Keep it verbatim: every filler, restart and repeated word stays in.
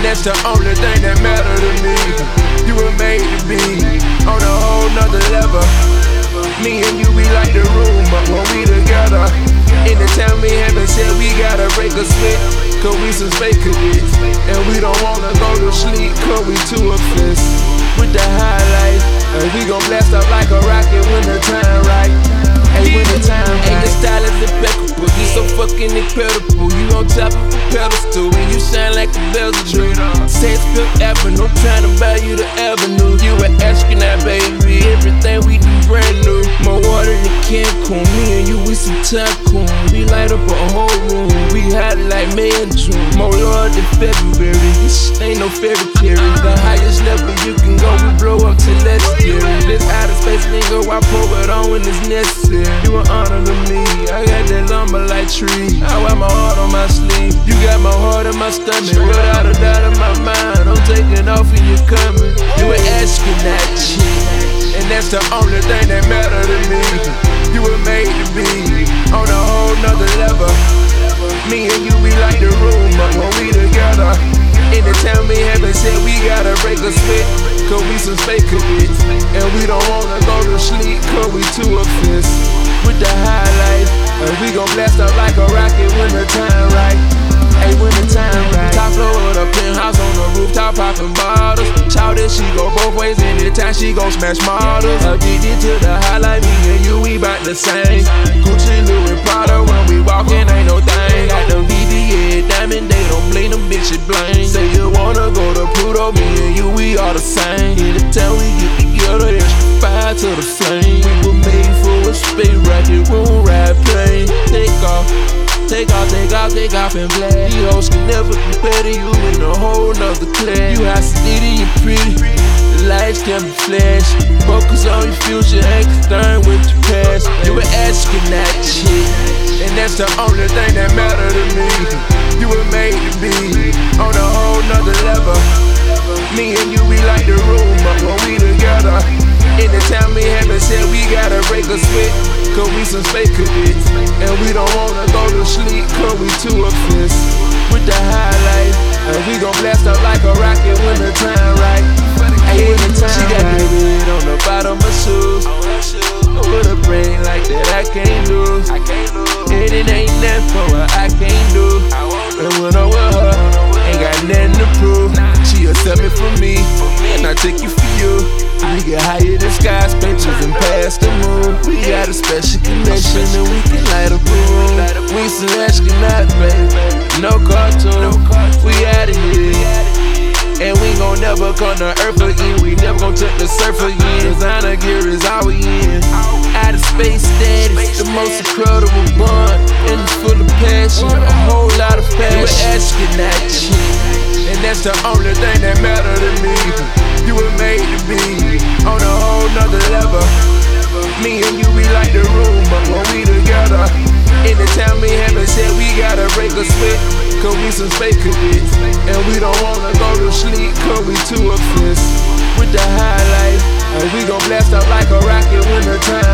that's the only thing that matter to me. You were made to be on a whole nother level. Me and you, we like the room, but when we together, anytime we haven't said we gotta break a split, cause we some fake cadets, and we don't wanna go to sleep, cause we too obsessed with the highlights. And we gon' blast up like a rocket when the time right. Hey, when the time right. Hey, your style is impeccable, you so fucking incredible. You on top of a pedestal, and you shine like a Bezel. Say it's Fifth Avenue, I'm tryna buy you the avenue. You an astronaut, baby, everything we do brand new. More water than Cancun, me and you, we some tycoon. We light up a whole room, we hot like May and June. More Lord than February, this shit ain't no fairy tale. The highest level you can go, we blow up to legendary. This outer space nigga, I pour it on when it's necessary. You an honor to me, I got that lumber like tree. I wear my heart on my sleeve, you got my heart in my stomach. Without a doubt in my mind, I'm taking off and you coming. You an astronaut chick, and that's the only thing that matter to me. You were made to be on a whole nother level. Me and you, we like the room, but when we together, anytime we haven't said we gotta break a split, cause we some fake cadets, and we don't wanna go to sleep, cause we too obsessed with the highlights. And we gon' blast up like a rocket when the time right. Hey, when the time right. Top floor of the penthouse on the rooftop, popping bottles. Shout it, she go both ways, anytime she gon' smash models. Addicted to the highlight, me and you, we bout the same. Gucci, Louis, Prada, when we walkin', ain't no thing. Got them V V A, diamond, they don't blame them bitches blame. Say you wanna go to Pluto, me and you, we all the same. Anytime we get together, there's fire to the flame. We were made for a space rocket, room ride plane. Take off. Take off, take off, take off and blast. These hoes can never compare to you in a whole nother class. You hot city, you pretty, the lights can be flash. Focus on your future, ain't concerned with your past. You an astronaut chick, and that's the only thing that matter to me. You were made to be on a whole nother level. Me and you, we like the room, but when we together, anytime we haven't said we gotta break a split, cause we some fake cadets, and we don't wanna go to sleep, cause we too obsessed with the highlights. And we gon' blast up like a rocket when the time right. Hey, when the time she got right. the hood on the bottom of shoes. With a brain like that, I can't lose. And it ain't nothing for her, I can't do. And when I'm with her, ain't got nothing to prove. She accept me for me, and I take you for you. We get higher than skyscrapers and past the moon. We got a special connection and we can light up a room. We some astronaut, baby, no cartoon. We outta here, and we gon' never come to Earth again. We never gon' touch the surf again. Designer gear is all we in. Outer space status, the most incredible bond, and it's full of passion, a whole lot of passion. You an astronaut chick, and that's the only thing that matter to me. You were made to be on a whole nother level. Me and you, we like the room, but when we together, anytime we haven't said we gotta break a split, cause we some fake cadets, and we don't wanna go to sleep, cause we too obsessed with the highlights. And we gon' blast up like a rocket when the time